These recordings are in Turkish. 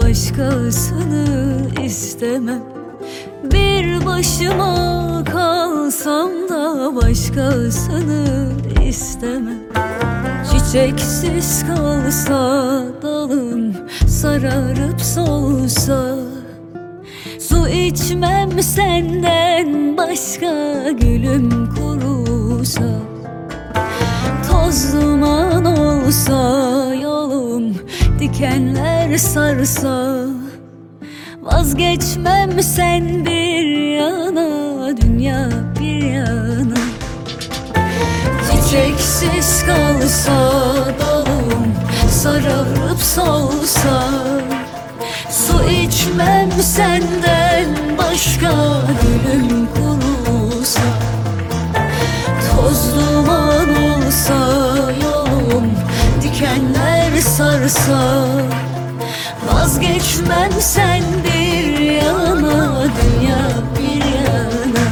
başkasını istemem. Bir başıma kalsam da başkasını istemem. Çiçeksiz kalsa dalım, sararıp solsa, su içmem senden başka, gülüm kurusa. Toz duman olsa yolum, dikenler sarsa, vazgeçmem sen bir yana, dünya bir yana. Çiçeksiz kalsa dalım, sararıp solsa, su içmem senden başka, gülüm kurusa. Toz duman olsa yolum, dikenler sarsa, vazgeçmem sen bir yana, dünya bir yana.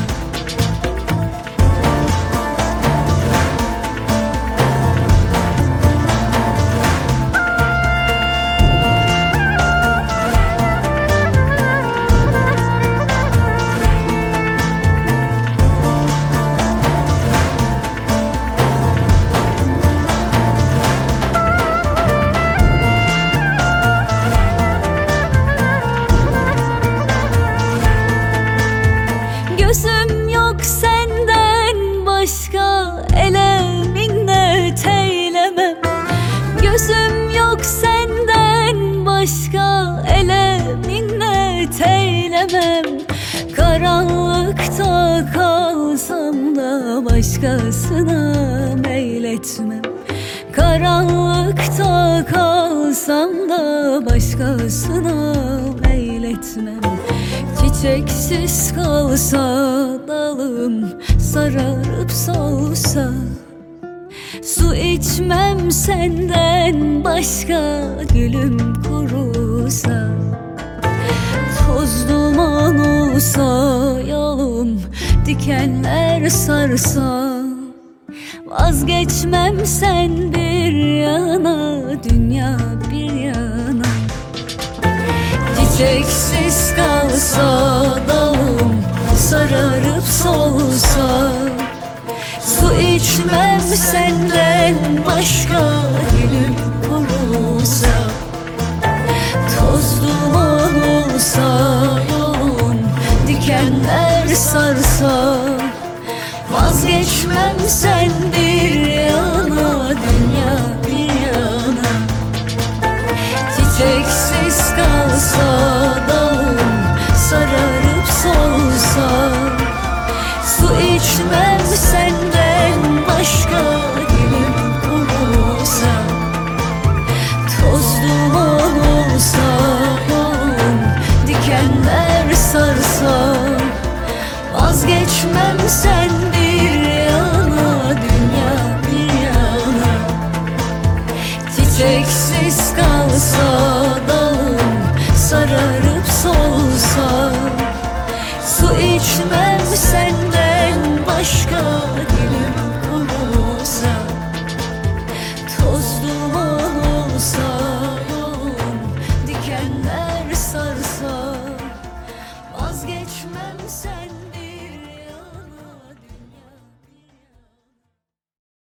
Gözüm yok senden başka, ele minnet eylemem. Gözüm yok senden başka, ele minnet eylemem. Karanlıkta kalsam da başkasına meyletmem. Karanlıkta kalsam da başkasına meyletmem. Çiçeksiz kalsa dalım, sararıp solsa, su içmem senden başka, gülüm kurusa. Toz duman olsa yolum, dikenler sarsa, vazgeçmem sen bir yana, dünya bir yana. Çiçeksiz kalsa dalım, sararıp solsa, su içmem senden başka, gülüm kurusa. Toz duman olsa yolum, dikenler sarsa, vazgeçmem sen bir yana, dünya bir yana. Çiçeksiz kalsa dalım, sararıp solsa, su içmem senden başka, gülüm kurusa. Toz duman olsa yolum, dikenler sarsa, vazgeçmem sen bir yana, dünya bir yana. Çiçeksiz kalsa dalım, sararıp solsa, su içmem senden başka,